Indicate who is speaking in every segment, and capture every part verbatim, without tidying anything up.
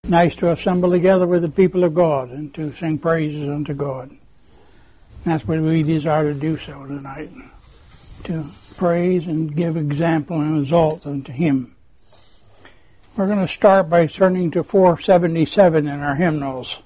Speaker 1: nice to assemble together with the people of God and to sing praises unto God. That's what we desire to do so tonight, to praise and give example and exalt unto Him. We're going to start by turning to four seventy-seven in our hymnals.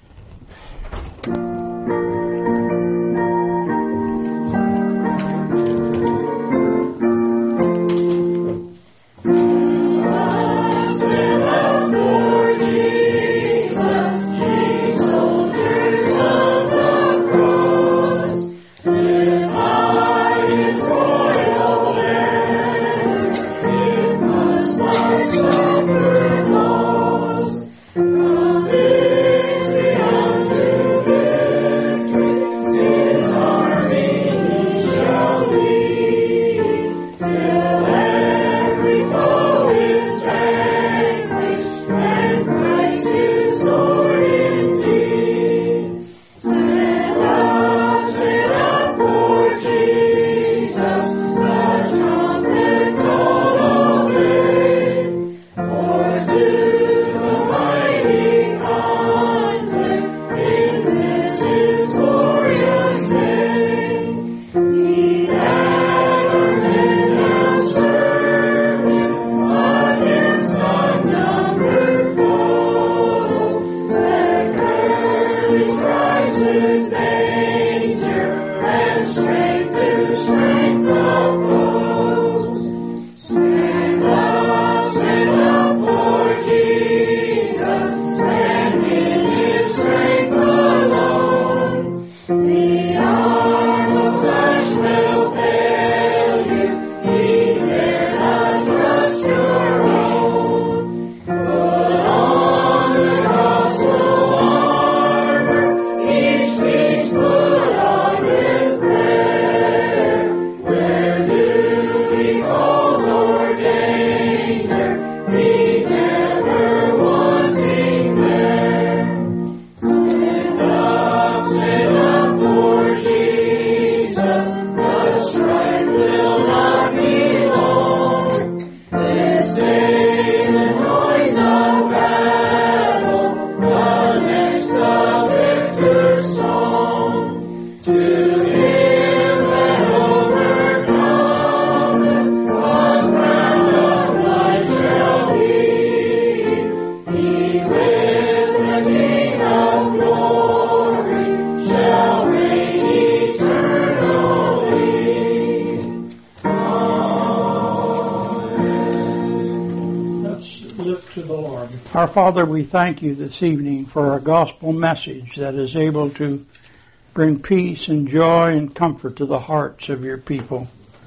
Speaker 1: Our Father, we thank you this evening for a gospel message that is able to bring peace and joy and comfort to the hearts of your people.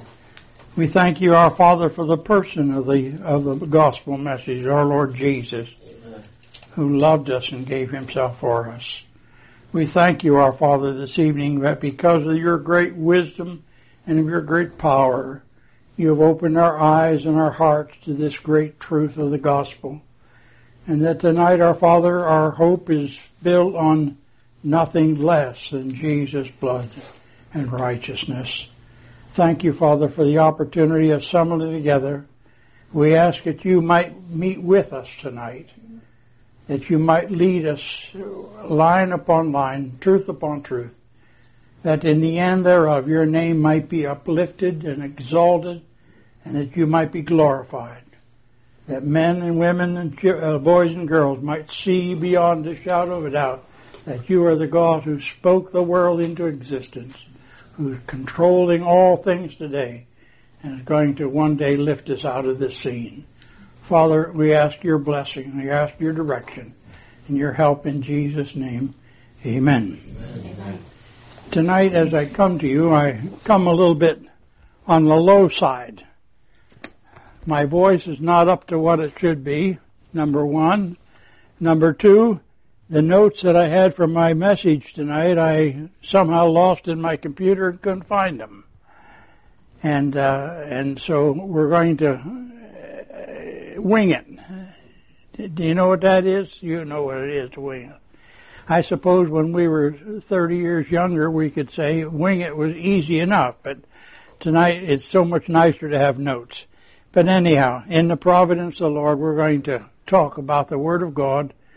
Speaker 1: We thank you, our Father, for the person of the of the gospel message, our Lord Jesus, who loved us and gave himself for us. We thank you, our Father, this evening that because of your great wisdom and of your great power, you have opened our eyes and our hearts to this great truth of the gospel. And that tonight, our Father, our hope is built on nothing less than Jesus' blood and righteousness. Thank you, Father, for the opportunity of assembling together. We ask that you might meet with us tonight, that you might lead us line upon line, truth upon truth, that in the end thereof your name might be uplifted and exalted, and that you might be glorified. That men and women and uh, boys and girls might see beyond a shadow of a doubt that you are the God who spoke the world into existence, who is controlling all things today, and is going to one day lift us out of this scene. Father, we ask your blessing, we ask your direction, and your help in Jesus' name. Amen. Amen. Tonight, as I come to you, I come a little bit on the low side. My voice is not up to what it should be, number one. Number two, the notes that I had for my message tonight, I somehow lost in my computer and couldn't find them. And uh, and so we're going to uh, wing it. Do you know what that is? You know what it is to wing it. I suppose when we were thirty years younger, we could say wing it was easy enough, but tonight it's so much nicer to have notes. But anyhow, in the providence of the Lord, we're going to talk about the Word of God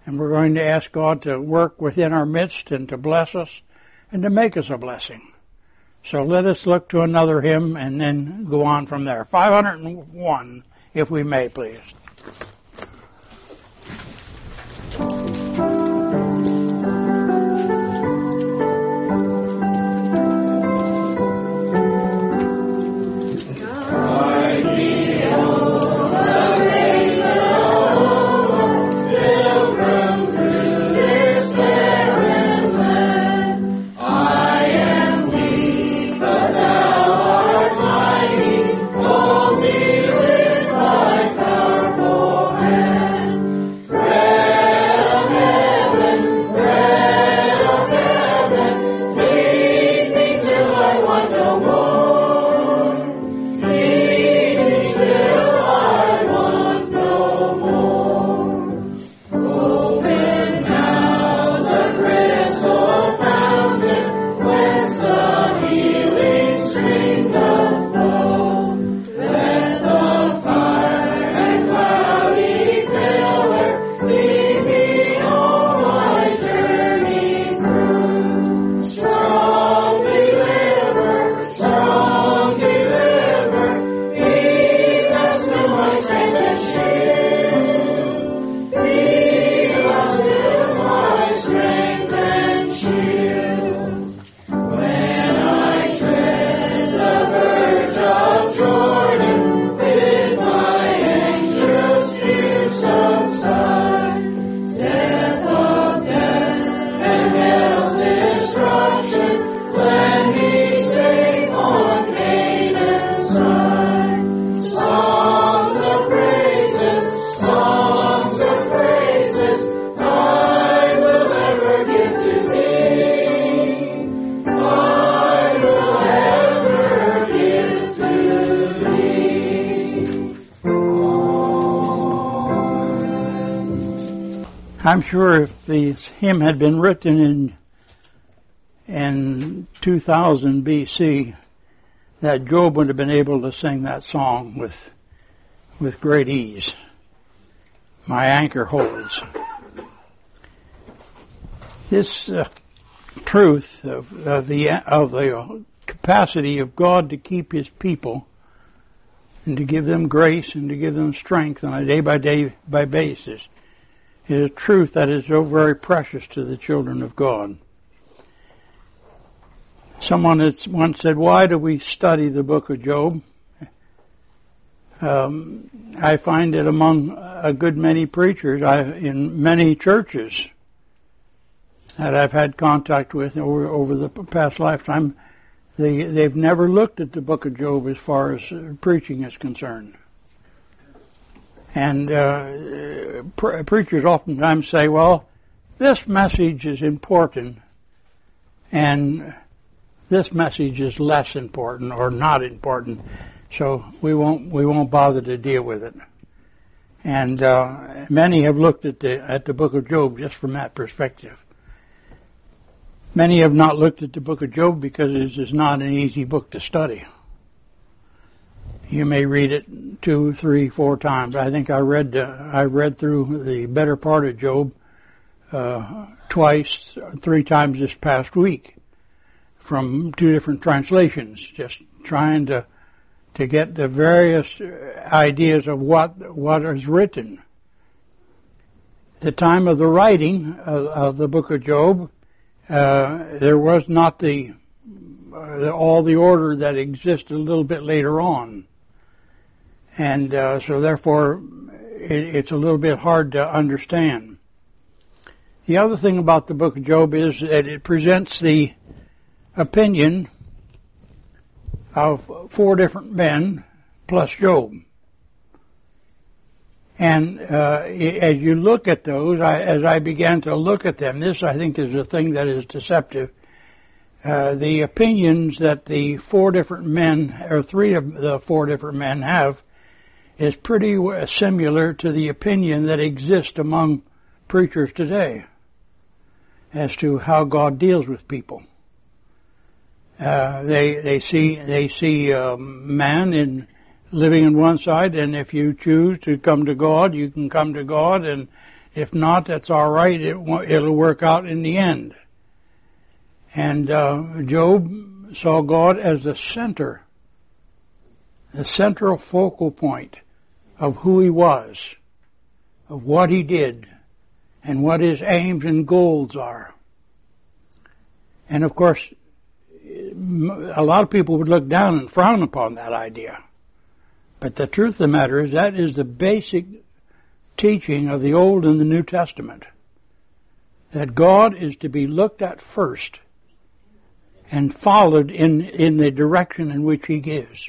Speaker 1: And we're going to ask God to work within our midst and to bless us and to make us a blessing. So let us look to another hymn and then go on from there. five hundred one, if we may, please. I'm sure if this hymn had been written in in two thousand B C, that Job would have been able to sing that song with with great ease. My anchor holds. This uh, truth of, of the of the capacity of God to keep His people and to give them grace and to give them strength on a day by day by basis is a truth that is so very precious to the children of God. Someone has once said, "Why do we study the book of Job?" Um, I find it among a good many preachers I, in many churches that I've had contact with over, over the past lifetime, they, they've never looked at the book of Job as far as uh, preaching is concerned. And uh, pre- preachers oftentimes say, well, this message is important and this message is less important or not important, so we won't we won't bother to deal with it. And uh, many have looked at the at the book of Job just from that perspective. Many have not looked at the book of Job because it is not an easy book to study. You may read it two, three, four times. I think I read uh, I read through the better part of Job uh, twice, three times this past week from two different translations, just trying to to get the various ideas of what what is written. The time of the writing of, of the book of Job, uh, there was not the, uh, the all the order that existed a little bit later on. And uh, so therefore, it, it's a little bit hard to understand. The other thing about the book of Job is that it presents the opinion of four different men plus Job. And uh, as you look at those, I, as I began to look at them, this I think is a thing that is deceptive. Uh, the opinions that the four different men, or three of the four different men have, is pretty similar to the opinion that exists among preachers today as to how God deals with people. Uh, they they see they see um, man in living on one side, and if you choose to come to God, you can come to God, and If not, that's all right. It won't, it'll work out in the end. And uh, Job saw God as the center, the central focal point of who he was, of what he did, and what his aims and goals are. And of course, a lot of people would look down and frown upon that idea. But the truth of the matter is that is the basic teaching of the Old and the New Testament. That God is to be looked at first and followed in, in the direction in which he gives.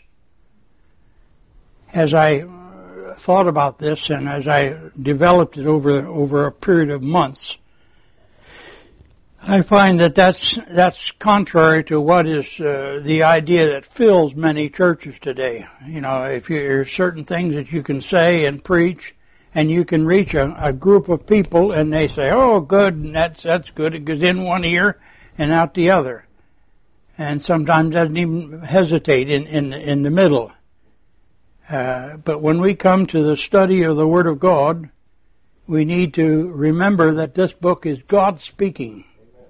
Speaker 1: As I thought about this and as I developed it over, over a period of months, I find that that's, that's contrary to what is uh, the idea that fills many churches today. You know, if you, there's certain things that you can say and preach, and you can reach a, a group of people, and they say, "Oh, good," and that's that's good. It goes in one ear and out the other, and sometimes doesn't even hesitate in in in the middle. Uh, but when we come to the study of the Word of God, we need to remember that this book is God speaking.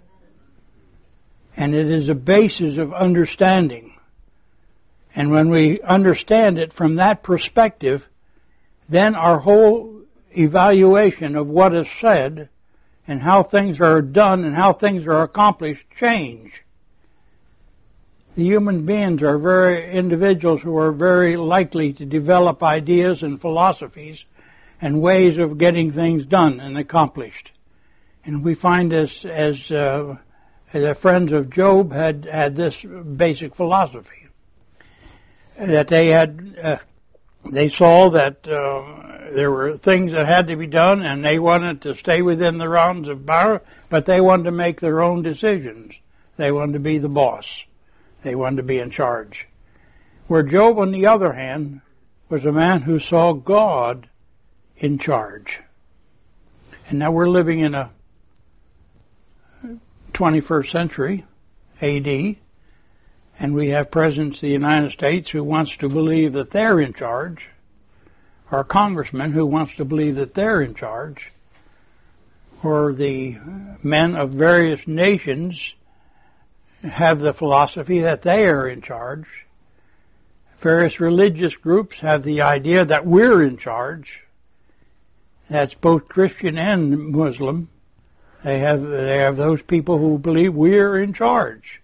Speaker 1: And it is a basis of understanding. And when we understand it from that perspective, then our whole evaluation of what is said and how things are done and how things are accomplished change. The human beings are very individuals who are very likely to develop ideas and philosophies and ways of getting things done and accomplished. And we find this as uh, the friends of Job had, had this basic philosophy. That they had, uh, they saw that uh, there were things that had to be done and they wanted to stay within the realms of power, but they wanted to make their own decisions. They wanted to be the boss. They wanted to be in charge. Where Job, on the other hand, was a man who saw God in charge. And now we're living in a twenty-first century A D, and we have presidents of the United States who wants to believe that they're in charge, or a congressman who wants to believe that they're in charge, or the men of various nations have the philosophy that they are in charge. Various religious groups have the idea that we're in charge. That's both Christian and Muslim. They have they have those people who believe we're in charge.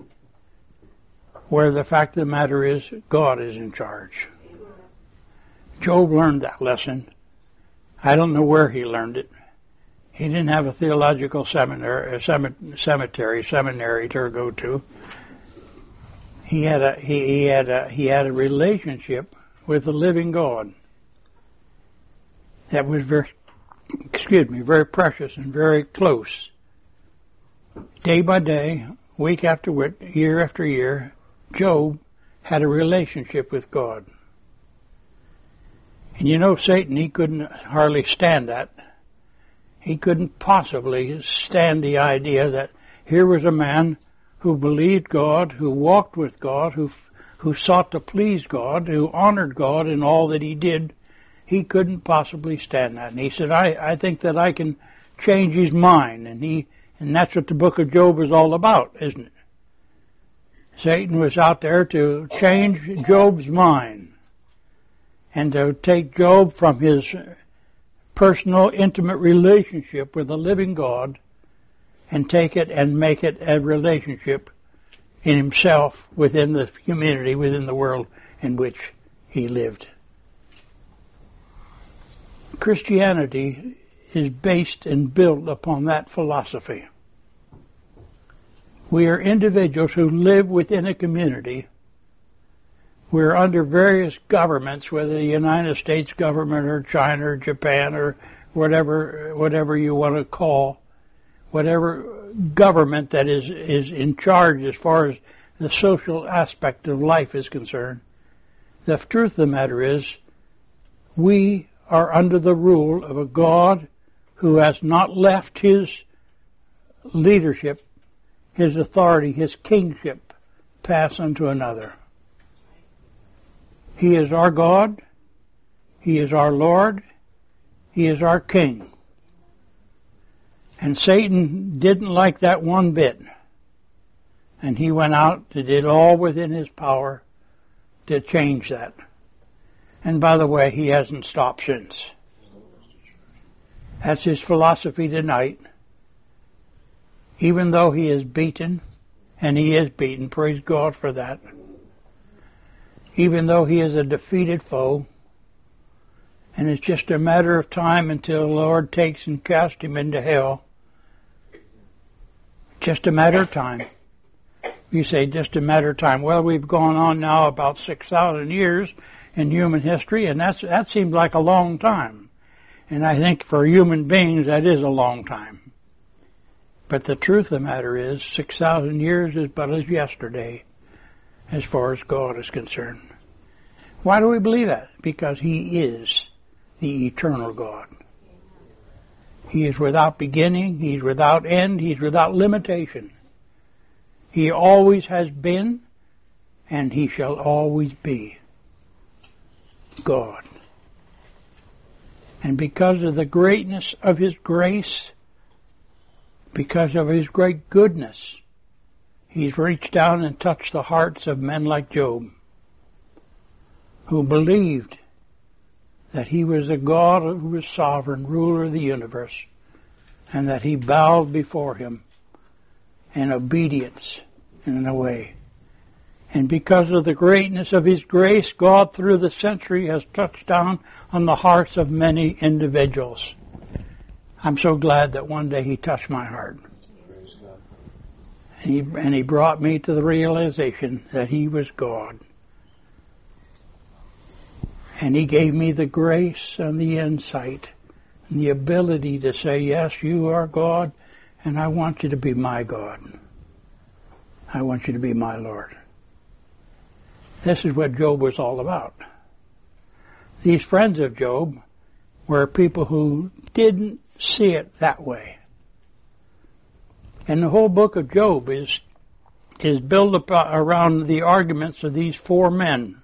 Speaker 1: Where the fact of the matter is, God is in charge. Job learned that lesson. I don't know where he learned it. He didn't have a theological seminary, a cemetery, seminary to go to. He had a he, he had a he had a relationship with the living God that was very, excuse me, very precious and very close. Day by day, week after week, year after year, Job had a relationship with God. And you know, Satan, he couldn't hardly stand that. He couldn't possibly stand the idea that here was a man who believed God, who walked with God, who who sought to please God, who honored God in all that he did. He couldn't possibly stand that. And he said, I, I think that I can change his mind. And he and that's what the book of Job is all about, isn't it? Satan was out there to change Job's mind and to take Job from his personal, intimate relationship with the living God and take it and make it a relationship in himself within the community, within the world in which he lived. Christianity is based and built upon that philosophy. We are individuals who live within a community. We're under various governments, whether the United States government or China or Japan or whatever whatever you want to call, whatever government that is, is in charge as far as the social aspect of life is concerned. The truth of the matter is, we are under the rule of a God who has not left his leadership, his authority, his kingship, pass unto another. He is our God. He is our Lord. He is our King. And Satan didn't like that one bit. And he went out and did all within his power to change that. And by the way, he hasn't stopped since. That's his philosophy tonight. Even though he is beaten, and he is beaten, praise God for that. Even though he is a defeated foe, and it's just a matter of time until the Lord takes and casts him into hell. Just a matter of time. You say just a matter of time. Well, we've gone on now about six thousand years in human history, and that's, that seems like a long time. And I think for human beings that is a long time. But the truth of the matter is, six thousand years is but as yesterday, as far as God is concerned. Why do we believe that? Because he is the eternal God. He is without beginning, he's without end, he's without limitation. He always has been, and he shall always be God. And because of the greatness of his grace, because of his great goodness, he's reached down and touched the hearts of men like Job, who believed that he was a God who was sovereign, ruler of the universe, and that he bowed before him in obedience in a way. And because of the greatness of his grace, God through the century has touched down on the hearts of many individuals. I'm so glad that one day he touched my heart. And he, and he brought me to the realization that he was God. And he gave me the grace and the insight and the ability to say, yes, you are God, and I want you to be my God. I want you to be my Lord. This is what Job was all about. These friends of Job were people who didn't see it that way. And the whole book of Job is is built up around the arguments of these four men.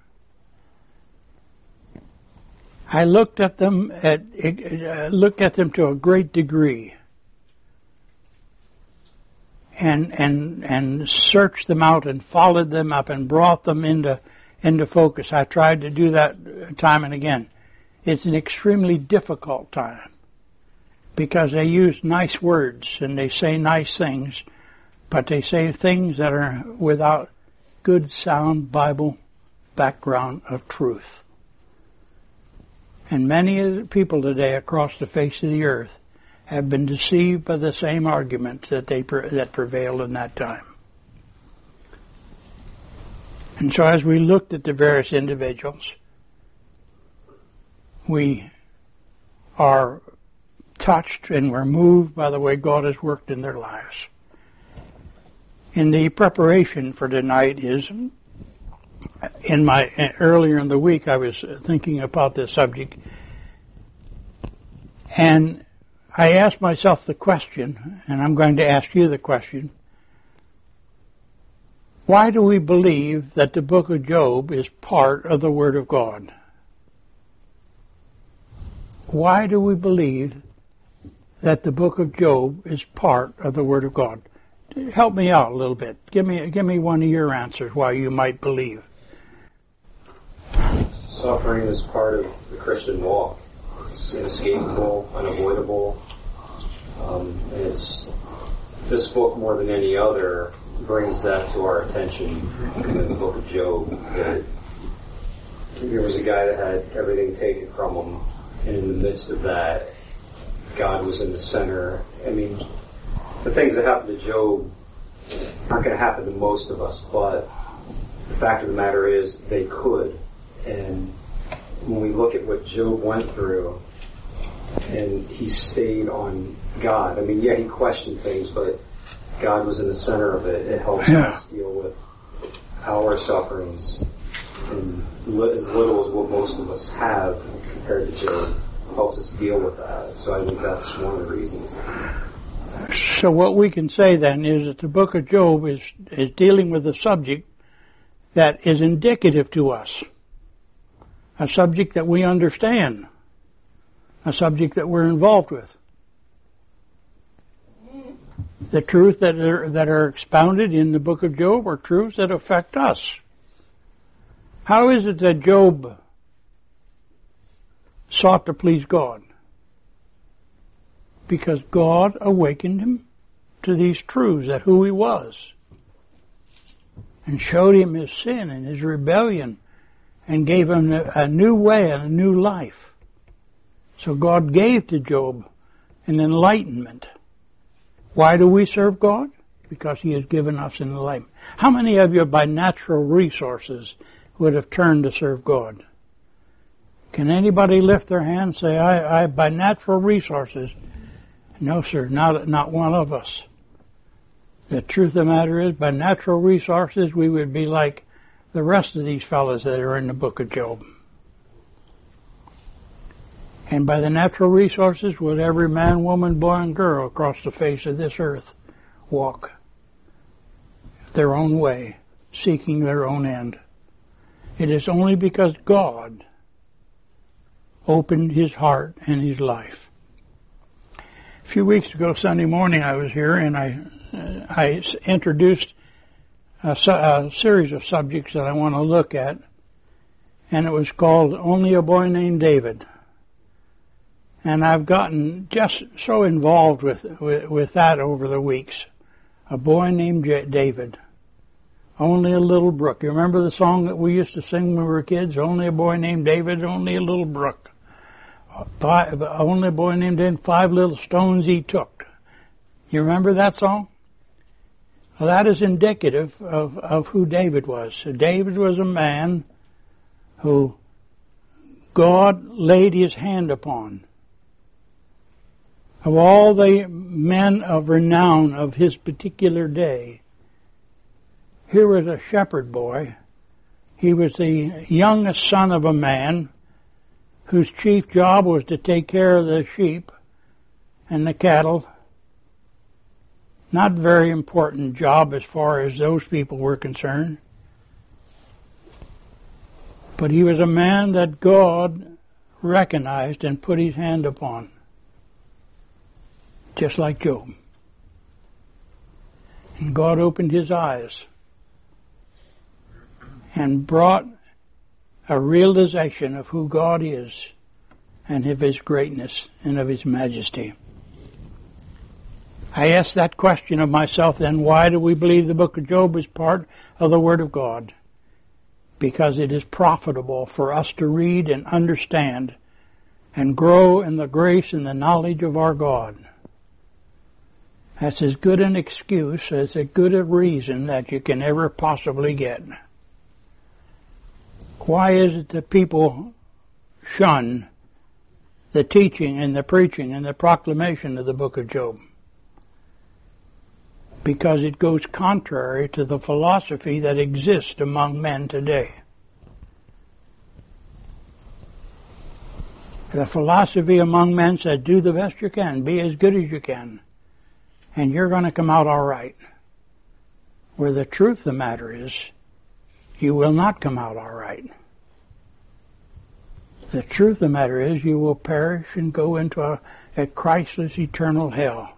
Speaker 1: I looked at them at uh, looked at them to a great degree, and and and searched them out and followed them up and brought them into into focus. I tried to do that time and again. It's an extremely difficult time because they use nice words and they say nice things, but they say things that are without good, sound Bible background of truth. And many people today across the face of the earth have been deceived by the same arguments that they that prevailed in that time. And so as we looked at the various individuals, we are touched and we're moved by the way God has worked in their lives. In the preparation for tonight is, in my earlier in the week I was thinking about this subject, and I asked myself the question, and I'm going to ask you the question, why do we believe that the book of Job is part of the Word of God? Why do we believe that the book of Job is part of the Word of God? Help me out a little bit. Give me, give me one of your answers why you might believe.
Speaker 2: Suffering is part of the Christian walk. It's inescapable, unavoidable. Um, and it's this book more than any other brings that to our attention in the book of Job. That there was a guy that had everything taken from him, and in the midst of that, God was in the center. I mean, the things that happened to Job aren't going to happen to most of us, but the fact of the matter is they could. And when we look at what Job went through, and he stayed on God. I mean, yeah, he questioned things, but God was in the center of it. It helps yeah. us deal with our sufferings, and as little as what most of us have compared to Job helps us deal with that. So I think that's one of the reasons.
Speaker 1: So what we can say then is that the book of Job is, is dealing with a subject that is indicative to us. A subject that we understand. A subject that we're involved with. The truths that are, that are expounded in the book of Job are truths that affect us. How is it that Job sought to please God? Because God awakened him to these truths, that who he was, and showed him his sin and his rebellion, and gave him a new way and a new life. So God gave to Job an enlightenment. Why do we serve God? Because he has given us an enlightenment. How many of you by natural resources would have turned to serve God? Can anybody lift their hand and say, I, I, by natural resources? No, sir, not, not one of us. The truth of the matter is, by natural resources, we would be like the rest of these fellows that are in the book of Job. And by the natural resources, would every man, woman, boy, and girl across the face of this earth walk their own way, seeking their own end. It is only because God opened his heart and his life. A few weeks ago, Sunday morning, I was here and I uh, I introduced a, su- a series of subjects that I want to look at, and it was called Only a Boy Named David. And I've gotten just so involved with, with, with that over the weeks. A boy named J- David. Only a little brook. You remember the song that we used to sing when we were kids? Only a boy named David, only a little brook. Five, only a boy named David, five little stones he took. You remember that song? Well, that is indicative of, of who David was. So David was a man who God laid his hand upon. Of all the men of renown of his particular day, here was a shepherd boy. He was the youngest son of a man whose chief job was to take care of the sheep and the cattle. Not very important job as far as those people were concerned. But he was a man that God recognized and put his hand upon. Just like Job. And God opened his eyes and brought a realization of who God is and of his greatness and of his majesty. I asked that question of myself then, why do we believe the book of Job is part of the Word of God? Because it is profitable for us to read and understand and grow in the grace and the knowledge of our God. That's as good an excuse, as a good a reason that you can ever possibly get. Why is it that people shun the teaching and the preaching and the proclamation of the book of Job? Because it goes contrary to the philosophy that exists among men today. The philosophy among men says, do the best you can, be as good as you can, and you're going to come out all right. Where the truth of the matter is, you will not come out all right. The truth of the matter is, you will perish and go into a, a Christless eternal hell.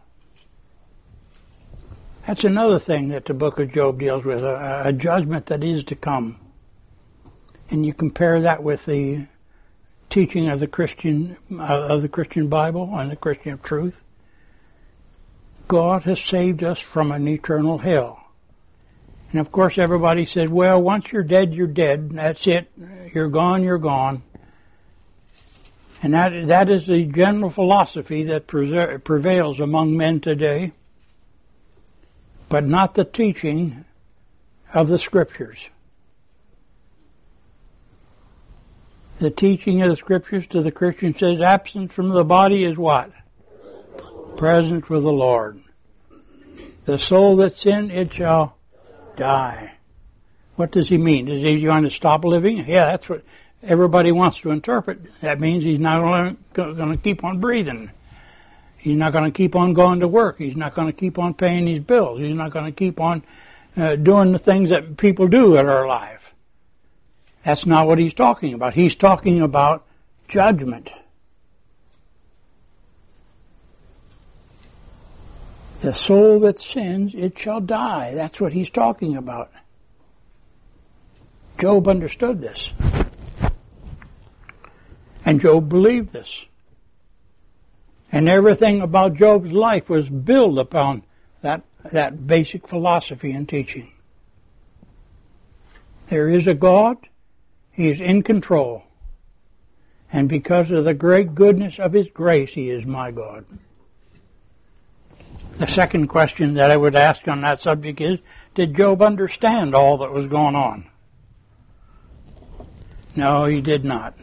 Speaker 1: That's another thing that the book of Job deals with, a, a judgment that is to come. And you compare that with the teaching of the Christian, uh, of the Christian Bible and the Christian truth. God has saved us from an eternal hell. And of course everybody said, well, once you're dead, you're dead. That's it. You're gone, you're gone. And that, that is the general philosophy that prevails among men today, but not the teaching of the Scriptures. The teaching of the Scriptures to the Christian says, absent from the body is what? Present with the Lord. The soul that sinned, it shall die. What does he mean? Is he going to stop living? Yeah, that's what everybody wants to interpret. That means he's not going to keep on breathing. He's not going to keep on going to work. He's not going to keep on paying his bills. He's not going to keep on uh, doing the things that people do in our life. That's not what he's talking about. He's talking about judgment. The soul that sins, it shall die. That's what he's talking about. Job understood this. And Job believed this. And everything about Job's life was built upon that, that basic philosophy and teaching. There is a God. He is in control. And because of the great goodness of His grace, He is my God. The second question that I would ask on that subject is, did Job understand all that was going on? No, he did not.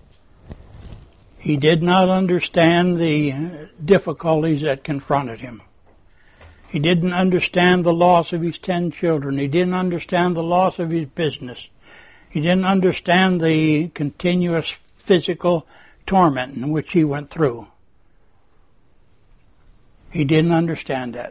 Speaker 1: He did not understand the difficulties that confronted him. He didn't understand the loss of his ten children. He didn't understand the loss of his business. He didn't understand the continuous physical torment in which he went through. He didn't understand that.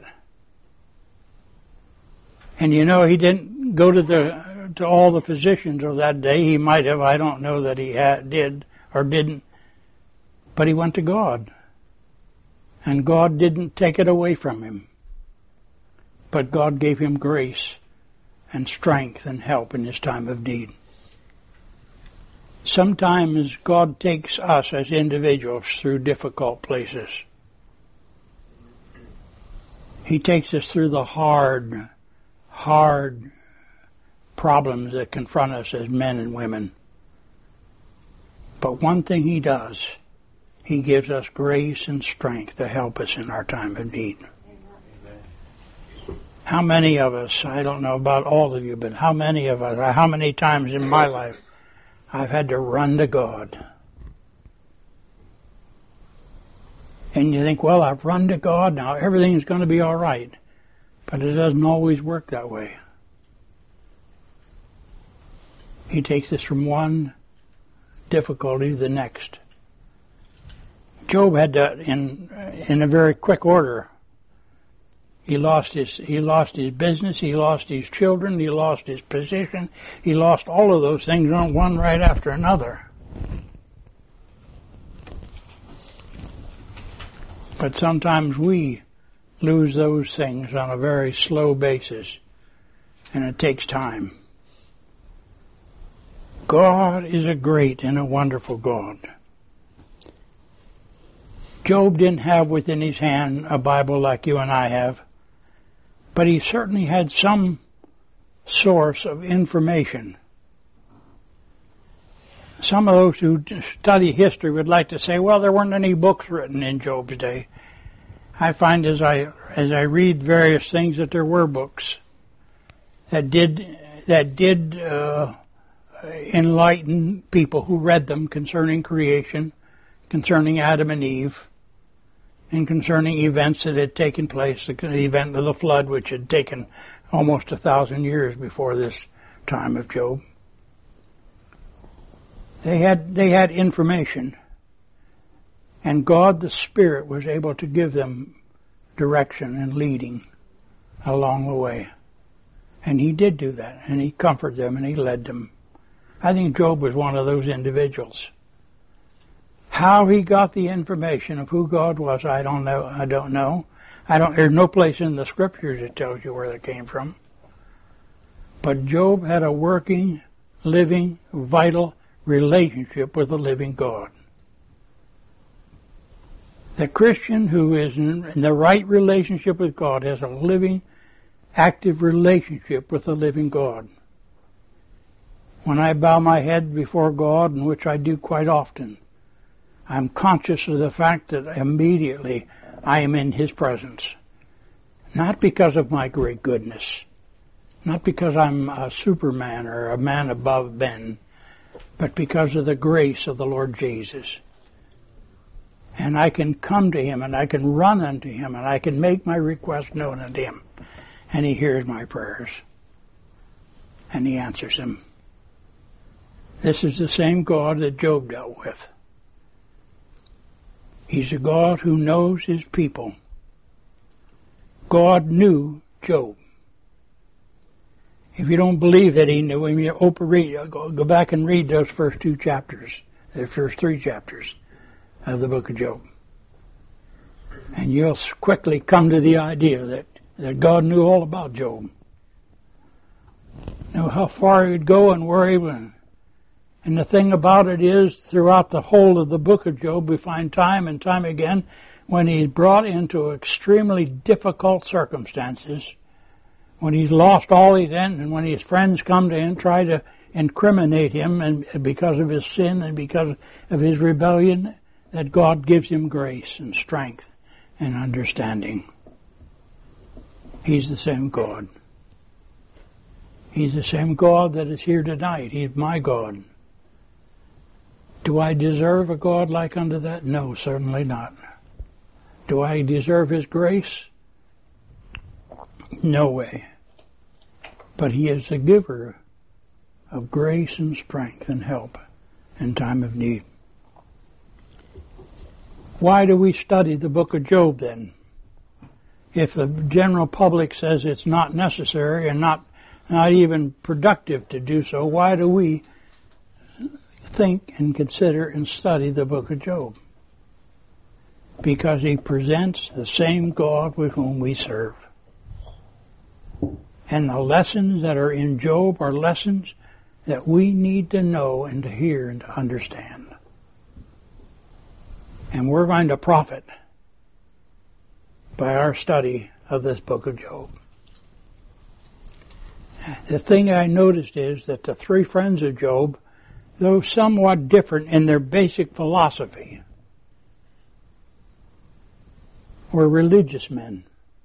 Speaker 1: And you know, he didn't go to the to all the physicians of that day. He might have. I don't know that he had, did or didn't. But he went to God. And God didn't take it away from him. But God gave him grace and strength and help in his time of need. Sometimes God takes us as individuals through difficult places. He takes us through the hard, hard problems that confront us as men and women. But one thing He does, He gives us grace and strength to help us in our time of need. Amen. How many of us, I don't know about all of you, but how many of us, how many times in my life I've had to run to God. And you think, well, I've run to God, now everything's going to be all right. But it doesn't always work that way. He takes us from one difficulty to the next. Job had that in in a very quick order. He lost his he lost his business, he lost his children, he lost his position, he lost all of those things on one right after another. But sometimes we lose those things on a very slow basis, and it takes time. God is a great and a wonderful God. Job didn't have within his hand a Bible like you and I have, but he certainly had some source of information. Some of those who study history would like to say, well, there weren't any books written in Job's day. I find as I as I read various things that there were books that did that did uh, enlighten people who read them concerning creation, concerning Adam and Eve, and concerning events that had taken place, the event of the flood, which had taken almost a thousand years before this time of Job. They had they had information, and God the Spirit was able to give them direction and leading along the way. And He did do that, and He comforted them, and He led them. I think Job was one of those individuals. How he got the information of who God was, I don't know. I don't know. I don't. There's no place in the Scriptures that tells you where that came from. But Job had a working, living, vital relationship with the living God. The Christian who is in the right relationship with God has a living, active relationship with the living God. When I bow my head before God, and which I do quite often, I'm conscious of the fact that immediately I am in His presence. Not because of my great goodness, not because I'm a superman or a man above men, but because of the grace of the Lord Jesus. And I can come to Him, and I can run unto Him, and I can make my request known unto Him. And He hears my prayers. And He answers them. This is the same God that Job dealt with. He's a God who knows His people. God knew Job. If you don't believe that He knew him, you open, read, go, go back and read those first two chapters, the first three chapters of the book of Job. And you'll quickly come to the idea that, that God knew all about Job. Knew how far he would go and where he went. And the thing about it is, throughout the whole of the book of Job, we find time and time again when he's brought into extremely difficult circumstances, when he's lost all he's in, and when his friends come to him, try to incriminate him and because of his sin and because of his rebellion, that God gives him grace and strength and understanding. He's the same God. He's the same God that is here tonight. He's my God. Do I deserve a God like unto that? No, certainly not. Do I deserve His grace? No way. But He is the giver of grace and strength and help in time of need. Why do we study the book of Job then? If the general public says it's not necessary and not, not even productive to do so, why do we think and consider and study the book of Job? Because he presents the same God with whom we serve. And the lessons that are in Job are lessons that we need to know and to hear and to understand. And we're going to profit by our study of this book of Job. The thing I noticed is that the three friends of Job, though somewhat different in their basic philosophy, were religious men.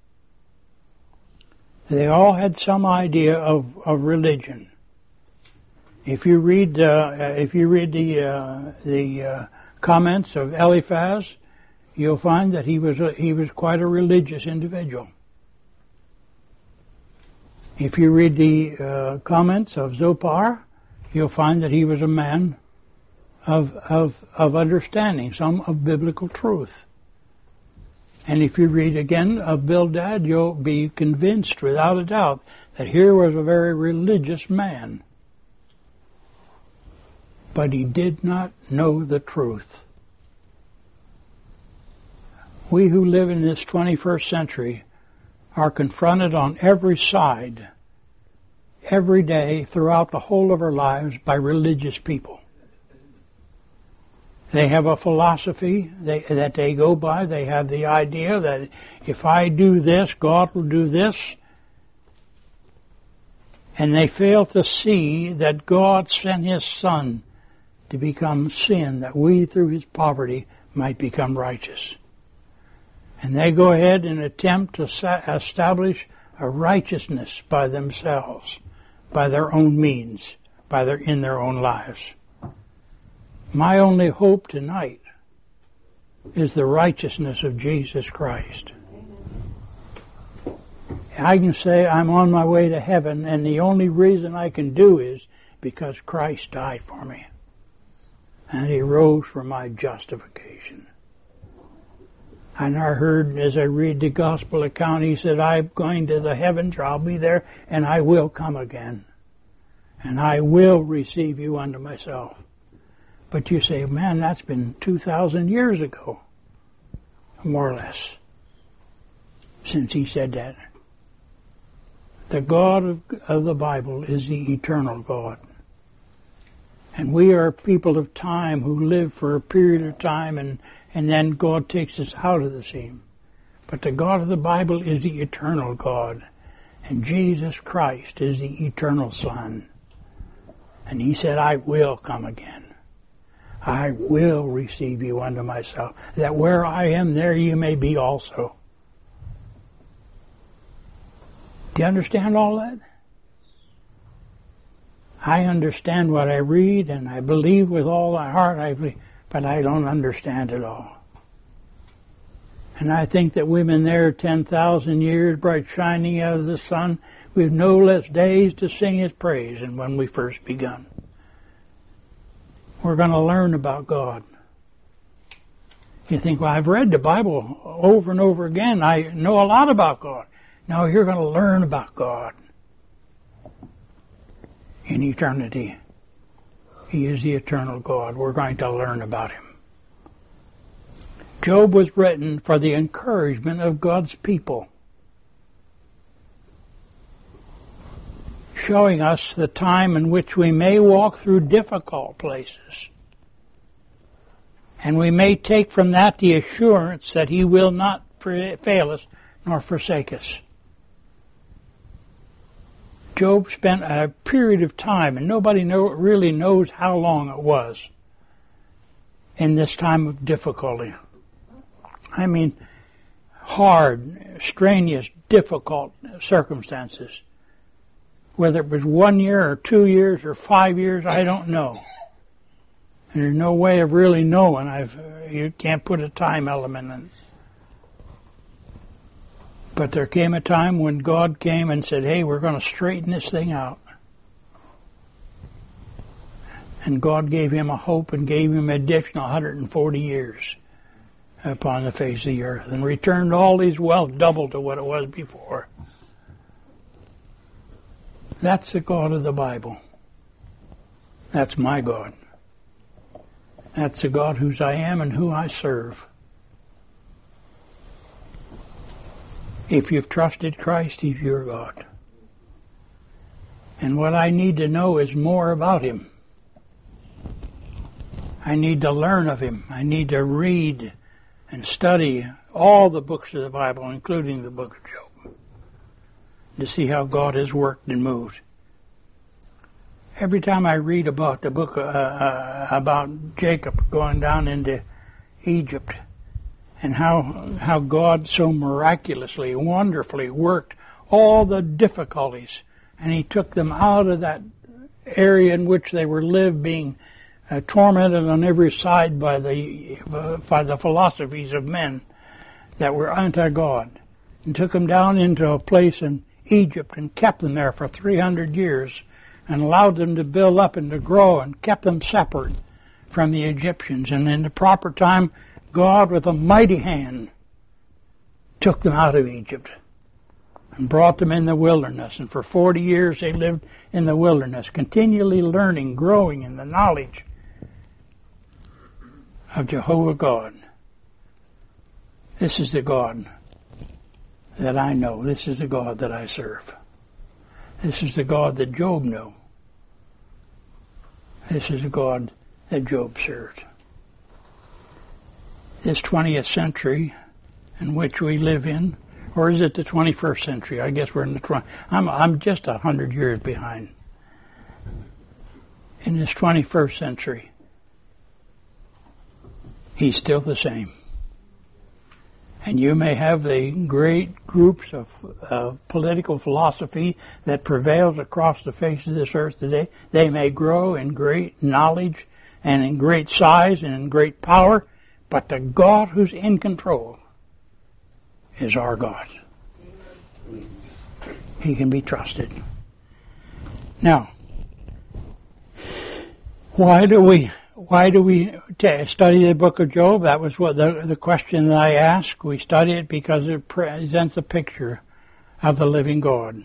Speaker 1: They all had some idea of, of religion. If you read, uh, if you read the uh, the uh, comments of Eliphaz, you'll find that he was a, he was quite a religious individual. If you read the uh, comments of Zophar, you'll find that he was a man of of of understanding, some of biblical truth. And if you read again of Bildad, you'll be convinced without a doubt that here was a very religious man. But he did not know the truth. We who live in this twenty-first century are confronted on every side, every day, throughout the whole of our lives, by religious people. They have a philosophy they, that they go by. They have the idea that if I do this, God will do this. And they fail to see that God sent His Son to become sin, that we through His poverty might become righteous. And they go ahead and attempt to establish a righteousness by themselves, by their own means, by their in their own lives. My only hope tonight is the righteousness of Jesus Christ. I can say I'm on my way to heaven, and the only reason I can do is because Christ died for me. And He rose for my justification. And I heard, as I read the gospel account, He said, I'm going to the heavens, or I'll be there, and I will come again. And I will receive you unto myself. But you say, man, that's been two thousand years ago, more or less, since He said that. The God of, of the Bible is the eternal God. And we are people of time who live for a period of time, and, and then God takes us out of the scene. But the God of the Bible is the eternal God. And Jesus Christ is the eternal Son. And He said, I will come again. I will receive you unto myself, that where I am, there you may be also. Do you understand all that? I understand what I read, and I believe with all my heart, I believe, but I don't understand it all. And I think that we've been there ten thousand years, bright shining out of the sun, with no less days to sing His praise than when we first begun. We're going to learn about God. You think, well, I've read the Bible over and over again. I know a lot about God. No, you're going to learn about God in eternity. He is the eternal God. We're going to learn about Him. Job was written for the encouragement of God's people, showing us the time in which we may walk through difficult places. And we may take from that the assurance that He will not fail us nor forsake us. Job spent a period of time, and nobody know, really knows how long it was, in this time of difficulty. I mean, hard, strenuous, difficult circumstances. Whether it was one year or two years or five years, I don't know. And there's no way of really knowing. I've, you can't put a time element in. But there came a time when God came and said, hey, we're going to straighten this thing out. And God gave him a hope and gave him an additional one hundred forty years upon the face of the earth, and returned all his wealth double to what it was before. That's the God of the Bible. That's my God. That's the God whose I am and who I serve. If you've trusted Christ, He's your God. And what I need to know is more about Him. I need to learn of Him. I need to read and study all the books of the Bible, including the book of Job, to see how God has worked and moved. Every time I read about the book uh, uh, about Jacob going down into Egypt, and how how God so miraculously, wonderfully worked all the difficulties, and He took them out of that area in which they were lived, being uh, tormented on every side by the uh, by the philosophies of men that were anti-God, and took them down into a place in Egypt and kept them there for three hundred years, and allowed them to build up and to grow, and kept them separate from the Egyptians. And in the proper time, God, with a mighty hand, took them out of Egypt and brought them in the wilderness. And for forty years they lived in the wilderness, continually learning, growing in the knowledge of Jehovah God. This is the God that I know. This is the God that I serve. This is the God that Job knew. This is the God that Job served. This twentieth century in which we live in, or is it the twenty-first century? I guess we're in the twentieth. I'm I'm just a hundred years behind. In this twenty-first century, He's still the same. And you may have the great groups of, of political philosophy that prevails across the face of this earth today. They may grow in great knowledge and in great size and in great power, but the God who's in control is our God. He can be trusted. Now, why do we why do we t- study the book of Job? That was what the, the question that I asked. We study it because it presents a picture of the living God.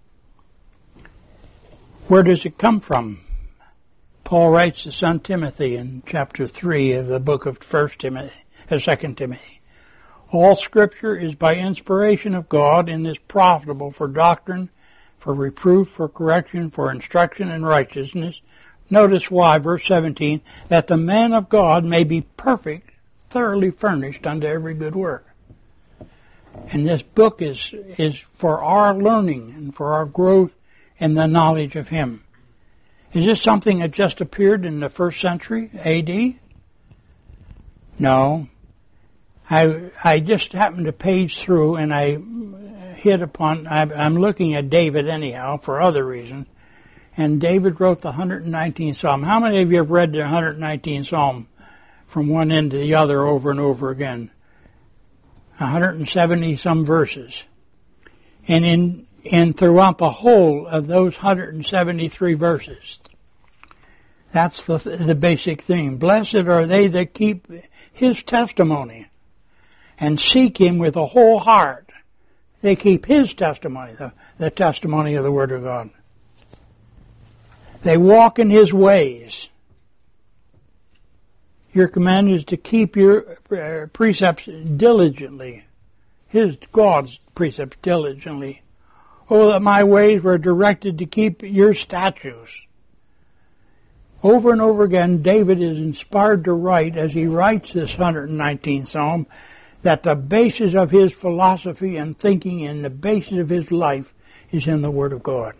Speaker 1: Where does it come from? Paul writes to son Timothy in chapter three of the book of First Timothy, uh, Second Timothy. All Scripture is by inspiration of God and is profitable for doctrine, for reproof, for correction, for instruction in righteousness. Notice why, verse seventeen, that the man of God may be perfect, thoroughly furnished unto every good work. And this book is is for our learning and for our growth in the knowledge of Him. Is this something that just appeared in the first century A D? No. I I just happened to page through and I hit upon, I'm looking at David anyhow for other reasons, and David wrote the one hundred nineteenth Psalm. How many of you have read the one hundred nineteenth Psalm from one end to the other over and over again? one hundred seventy some verses. And in and throughout the whole of those one hundred seventy-three verses, that's the the basic theme. Blessed are they that keep His testimony and seek Him with a whole heart. They keep His testimony, the, the testimony of the Word of God. They walk in His ways. Your command is to keep your uh, precepts diligently. His, God's precepts diligently. Oh, that my ways were directed to keep your statutes. Over and over again, David is inspired to write, as he writes this one hundred nineteenth Psalm, that the basis of his philosophy and thinking and the basis of his life is in the Word of God.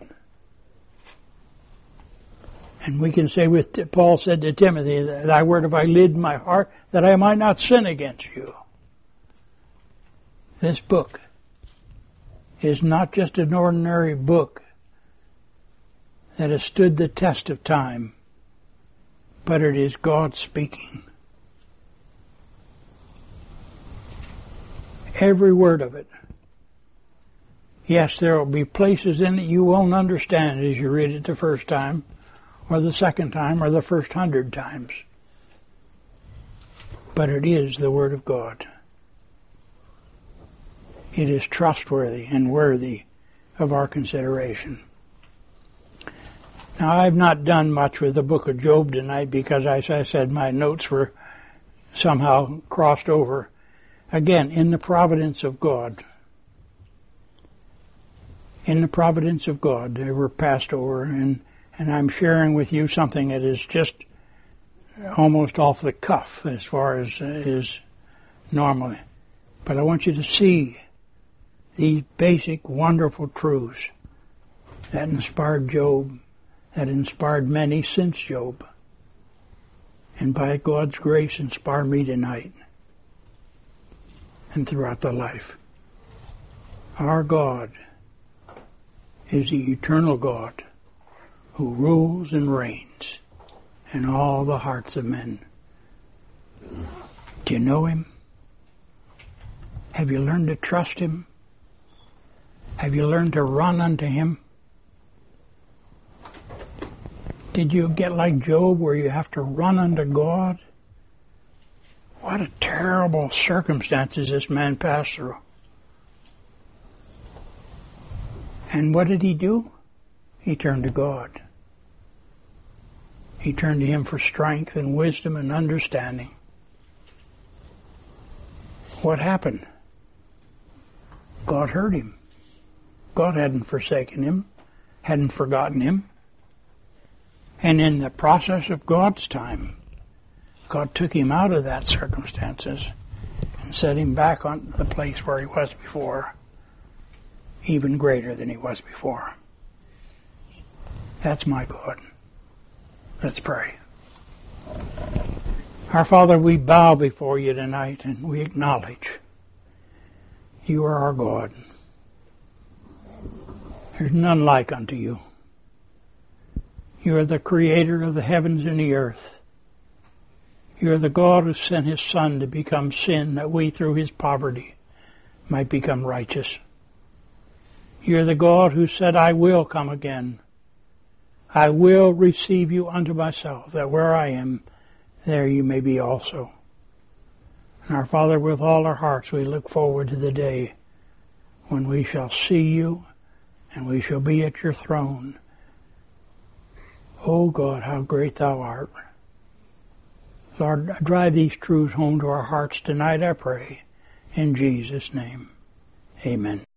Speaker 1: And we can say with, Paul said to Timothy, thy word have I hid in my heart that I might not sin against you. This book is not just an ordinary book that has stood the test of time, but it is God speaking. Every word of it. Yes, there will be places in it you won't understand as you read it the first time, or the second time, or the first hundred times. But it is the Word of God. It is trustworthy and worthy of our consideration. Now, I've not done much with the book of Job tonight because, as I said, my notes were somehow crossed over. Again, in the providence of God. In the providence of God, they were passed over, and And I'm sharing with you something that is just almost off the cuff as far as uh, is normally. But I want you to see these basic, wonderful truths that inspired Job, that inspired many since Job, and by God's grace inspire me tonight and throughout the life. Our God is the eternal God who rules and reigns in all the hearts of men. Do you know Him? Have you learned to trust Him? Have you learned to run unto Him? Did you get like Job where you have to run unto God? What a terrible circumstances this man passed through. And what did he do? He turned to God. He turned to Him for strength and wisdom and understanding. What happened? God heard him. God hadn't forsaken him, hadn't forgotten him. And in the process of God's time, God took him out of that circumstances and set him back on the place where he was before, even greater than he was before. That's my God. Let's pray. Our Father, we bow before you tonight and we acknowledge you are our God. There's none like unto you. You are the creator of the heavens and the earth. You are the God who sent His Son to become sin that we through His poverty might become righteous. You are the God who said, I will come again. I will receive you unto myself, that where I am, there you may be also. And our Father, with all our hearts, we look forward to the day when we shall see you and we shall be at your throne. Oh God, how great thou art. Lord, drive these truths home to our hearts tonight, I pray. In Jesus' name, amen.